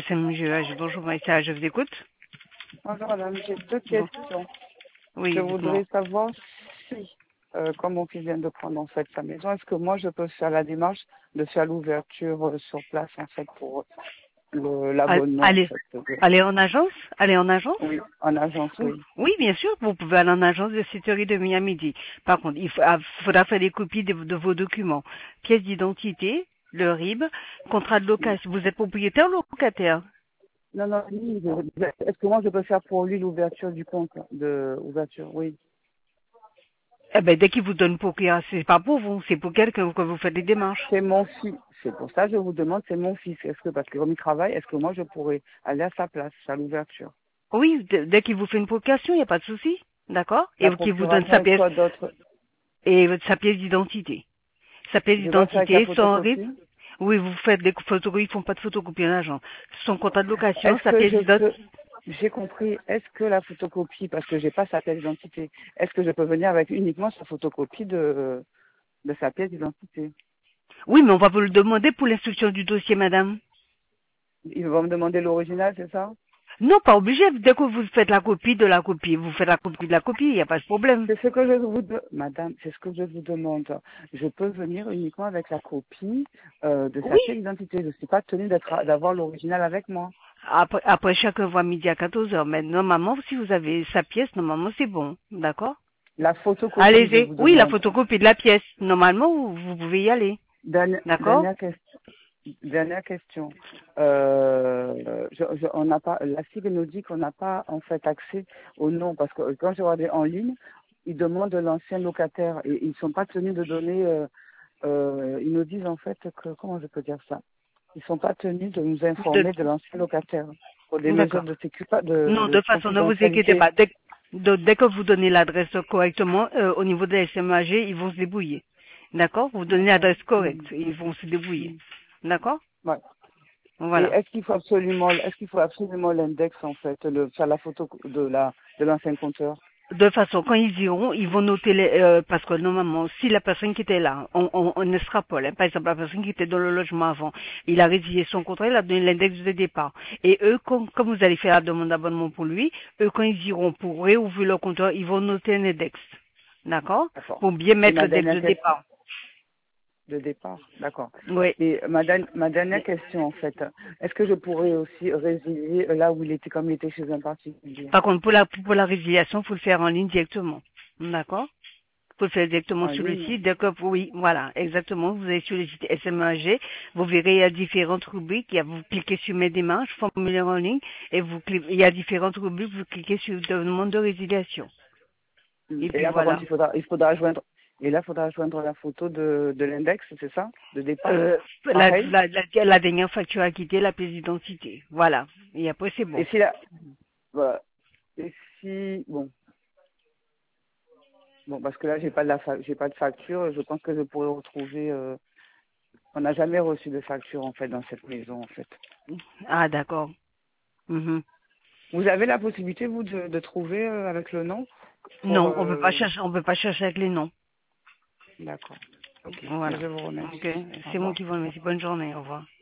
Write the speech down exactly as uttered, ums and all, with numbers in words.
S M G H, bonjour Maïssa, je vous écoute. Bonjour madame, j'ai deux Bon. questions. Oui, Je dites-moi. voudrais savoir si, euh, comme mon fils vient de prendre en fait sa maison, est-ce que moi je peux faire la démarche de faire l'ouverture euh, sur place en fait pour le- Al- l'abonnement en Allez, fait. de- allez en agence Allez en agence Oui, en agence, Oui, oui. oui, bien sûr, vous pouvez aller en agence de sept heures trente à midi. Par contre, il faut- ah, faudra faire des copies de, de vos documents. Pièce d'identité, le R I B, contrat de location. Vous êtes propriétaire ou locataire? Non, non, oui, je- est-ce que moi je peux faire pour lui l'ouverture du compte de ouverture, oui. Eh ben, dès qu'il vous donne pour qui, c'est pas pour vous, c'est pour quelqu'un que vous faites des démarches. C'est mon fils, c'est pour ça que je vous demande, c'est mon fils. Est-ce que, parce que comme il travaille, est-ce que moi je pourrais aller à sa place, à l'ouverture? Oui, d- dès qu'il vous fait une procuration, il n'y a pas de souci. D'accord? Et La qu'il vous donne sa procuration et pièce, quoi d'autre? et votre- sa pièce d'identité. Sa pièce Je dois faire avec la d'identité, son R I B. photocopie? Oui, vous faites des photocopies, ils font pas de photocopie en agent. Son contrat de location, Est-ce sa que pièce je d'identité. peux, j'ai compris, est-ce que la photocopie, parce que j'ai pas sa pièce d'identité, est-ce que je peux venir avec uniquement sa photocopie de, de sa pièce d'identité? Oui, mais on va vous le demander pour l'instruction du dossier, madame. Ils vont me demander l'original, c'est ça? Non, pas obligé. Dès que vous faites la copie de la copie, vous faites la copie de la copie, il n'y a pas de problème. C'est ce que je vous de... Madame, c'est ce que je vous demande. Je peux venir uniquement avec la copie euh, de sa Oui. pièce d'identité. Je ne suis pas tenue d'être- d'avoir l'original avec moi. Après, après chacun voit midi à quatorze heures. Mais normalement, si vous avez sa pièce, normalement, c'est bon. D'accord? La photocopie, je Allez-y. vous Oui, la demande. photocopie de la pièce. Normalement, vous, vous pouvez y aller. Dernière, D'accord? dernière question. Dernière question. Euh, je, je- on n'a pas, la cible nous dit qu'on n'a pas en fait accès au nom parce que quand je regardais en ligne, ils demandent l'ancien locataire et ils ne sont pas tenus de donner. Euh, euh, ils nous disent en fait que comment je peux dire ça. Ils ne sont pas tenus de nous De- informer de l'ancien locataire pour des mesures D'accord. de sécurité, de, Non, de de toute façon, ne vous inquiétez confidentialité. pas. Dès, de- dès que vous donnez l'adresse correctement, euh, au niveau des S M A G, ils vont se débrouiller. D'accord? Vous donnez D'accord. l'adresse correcte, Mhm. ils vont se débrouiller. Mhm. D'accord? Ouais. Et Voilà. est-ce qu'il faut absolument, est-ce qu'il faut absolument l'index en fait, le, faire la photo de la de l'ancien compteur? De toute façon, quand ils iront, ils vont noter les, euh, parce que normalement, si la personne qui était là, on, on, on extrapole, hein, par exemple, la personne qui était dans le logement avant, il a résilié son contrat, il a donné l'index de départ. Et eux, comme, comme vous allez faire la demande d'abonnement pour lui, eux, quand ils iront pour réouvrir leur compteur, ils vont noter un index. D'accord? D'accord. Pour bien Et mettre ma l'index dernière de question départ. de départ, d'accord. Oui. Et ma, dan- ma dernière question en fait, est-ce que je pourrais aussi résilier là où il était, comme il était chez un particulier? Par contre, pour la, pour la résiliation, il faut le faire en ligne directement. D'accord? Faut le faire directement En sur le ligne? site. Dès que vous- oui, voilà, exactement. Vous allez sur le site S M A G, vous verrez, il y a différentes rubriques. Il y a, vous cliquez sur mes démarches, formulaire en ligne, et vous cliquez, il y a différentes rubriques, vous cliquez sur demande de résiliation. Mm. Et Et puis là par contre, voilà. il faudra, il faudra joindre, et là il faudra joindre la photo de, de l'index, c'est ça? De départ? Euh, la, Pareil? la, la, la dernière facture à quitter, la pièce d'identité. Voilà. Et après, c'est Et bon. si là, voilà. Et si, bon, bon, parce que là j'ai pas de la, fa- j'ai pas de facture, je pense que je pourrais retrouver, euh, on n'a jamais reçu de facture en fait dans cette maison en fait. Ah, d'accord. Mhm. Vous avez la possibilité, vous, de, de trouver euh, avec le nom pour... Non, on peut pas euh, chercher, on peut pas chercher avec les noms. D'accord. Ok. Voilà. Je vous Ok. remercie. Au C'est moi revoir. qui vous remercie. Bonne journée. Au revoir.